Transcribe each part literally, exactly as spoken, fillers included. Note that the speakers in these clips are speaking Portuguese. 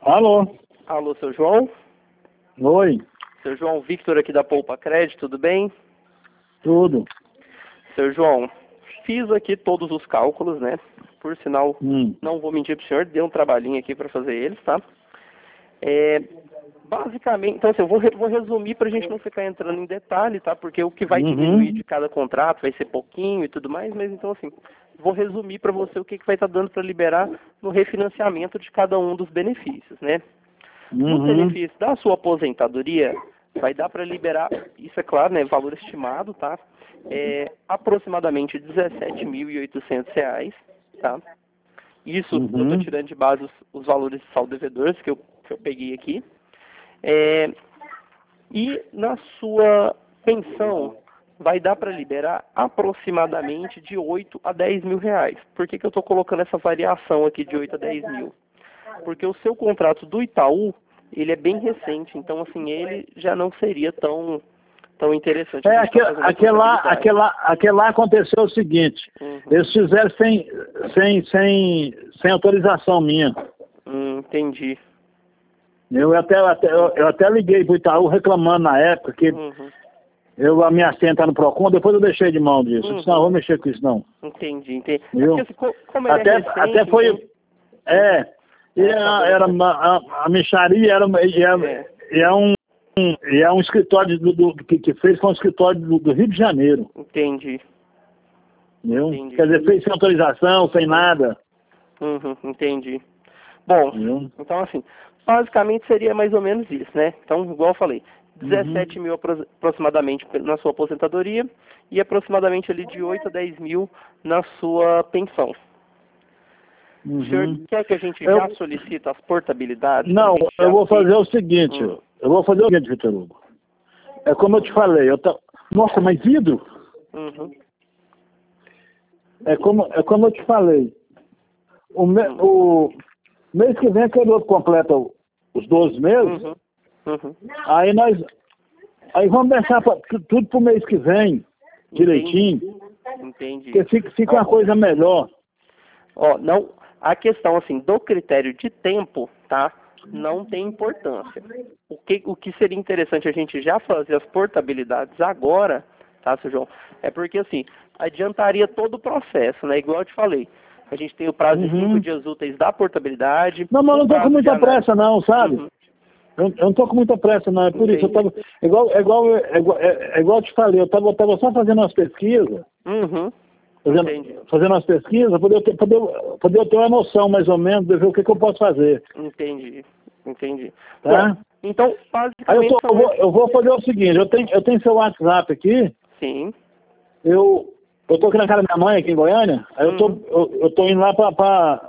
Alô? Alô, seu João? Oi, Seu João, Victor aqui da Poupa Crédito, tudo bem? tudo. Seu João, fiz aqui todos os cálculos, né? Por sinal, Hum. não vou mentir pro senhor, deu um trabalhinho aqui para fazer eles, tá? É, basicamente, então assim, eu vou, re- vou resumir pra gente não ficar entrando em detalhe, tá? Porque o que vai diminuir Uhum. de cada contrato vai ser pouquinho e tudo mais, mas então assim, vou resumir para você o que, que vai estar dando para liberar no refinanciamento de cada um dos benefícios, né? No Uhum. benefício da sua aposentadoria, vai dar para liberar, isso é claro, né, valor estimado, tá? É, aproximadamente dezessete mil e oitocentos reais, tá? Isso eu estou Uhum. tirando de base os, os valores de saldo devedores que eu, que eu peguei aqui. É, e na sua pensão, vai dar para liberar aproximadamente de oito a dez mil reais. Por que, que eu estou colocando essa variação aqui de oito a dez mil? Porque o seu contrato do Itaú, ele é bem recente, então assim, ele já não seria tão, tão interessante a É, gente estar aquele, fazendo a aquele, lá, portabilidade. aquele, lá, aquele lá aconteceu o seguinte, Uhum. eles fizeram sem, sem, sem, sem autorização minha. Hum, entendi. Eu até, até, eu, eu até liguei pro Itaú reclamando na época que Uhum. eu, a minha senha tá no Procon, depois eu deixei de mão disso. Eu disse, não, Uhum. vou mexer com isso não. Entendi, entendi. É Viu? porque assim, co- como ele Até, é recente, até foi, então... é, e É, a, acabou. era uma, a, a mixaria era, uma- e é, É, e é um, um- e é um escritório do, do- que, que fez com um escritório do, do Rio de Janeiro, entendi, viu? entendi. Quer dizer, fez sem autorização, sem nada, Uhum, entendi. Bom, viu? então assim, basicamente seria mais ou menos isso, né? Então, igual eu falei, Uhum, dezessete mil apro- aproximadamente na sua aposentadoria e aproximadamente ali de oito a dez mil na sua pensão. O senhor uhum. quer que a gente Eu, já solicite as portabilidades para a não, gente eu já vou ter? fazer o seguinte, Hum, eu vou fazer o seguinte, Vitor Hugo. É como eu te falei, eu tá, nossa, mas vidro? uhum, É como, é como eu te falei, o, me, hum, o mês que vem aquele outro completa o- os doze meses, uhum, uhum. aí nós, aí vamos deixar pra, tu- tudo pro mês que vem, Entendi, direitinho, entendi. porque fica, fica Ó, uma coisa melhor. Ó, não, a questão assim do critério de tempo, tá? Não tem importância. O que, o que seria interessante a gente já fazer as portabilidades agora, tá, seu João? É porque assim, adiantaria todo o processo, né? Igual eu te falei. A gente tem o prazo de cinco Uhum. dias úteis da portabilidade, Não, mas eu o não tô com prazo de muita análise. pressa não, sabe? Uhum, Eu, eu não tô com muita pressa não, é por isso. Eu entendi. tava, é igual, é igual, é igual, é, é igual eu te falei, eu tava, eu tava só fazendo umas pesquisas, Uhum, entendi. fazendo, fazendo umas pesquisas, para poder, ter- poder, poder eu ter uma noção mais ou menos de ver o que, que eu posso fazer, Entendi, entendi. Bom, tá? então, Aí eu, basicamente tô, eu, são vou, esses. eu vou fazer o seguinte, eu tenho, eu tenho seu WhatsApp aqui, Sim. eu, eu tô aqui na casa da minha mãe, aqui em Goiânia, aí eu tô, Uhum, eu, eu tô indo lá para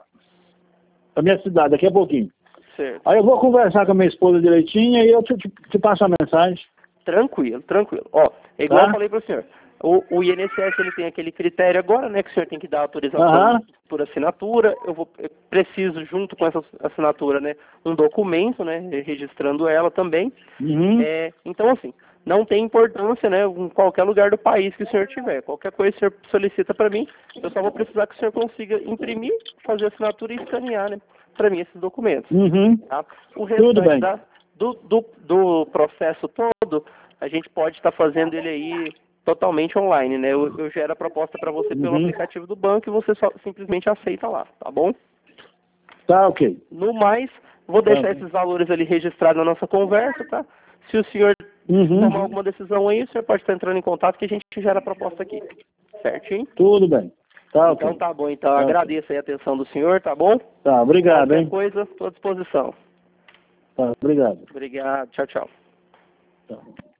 a minha cidade, daqui a pouquinho. certo. Aí eu vou conversar com a minha esposa direitinho e eu te, te, te passo a mensagem, Tranquilo, tranquilo. Ó, é igual eu tá? falei para o senhor. O, o I N S S ele tem aquele critério agora, né, que o senhor tem que dar autorização Aham, por assinatura. Eu vou eu preciso junto com essa assinatura, né, um documento, né, registrando ela também. uhum, É, então assim, não tem importância, né, em qualquer lugar do país que o senhor tiver. Qualquer coisa que o senhor solicita para mim, eu só vou precisar que o senhor consiga imprimir, fazer a assinatura e escanear, né, para mim esses documentos. uhum, Tá? O tudo restante bem. da, do, do, do processo todo, a gente pode estar fazendo ele aí totalmente online, né? Eu, eu gero a proposta para você pelo Uhum, aplicativo do banco e você só simplesmente aceita lá, tá bom? tá ok. No mais, vou Tá deixar ok. esses valores ali registrados na nossa conversa, tá? Se o senhor tomar Uhum, alguma decisão aí, o senhor pode estar entrando em contato que a gente gera a proposta aqui. Certinho? tudo bem. Tá Então ok. tá bom, então Tá ok. agradeço aí a atenção do senhor, tá bom? Tá, obrigado, Qualquer hein? coisa, estou à disposição. Tá, obrigado. Obrigado, tchau, tchau. Tá.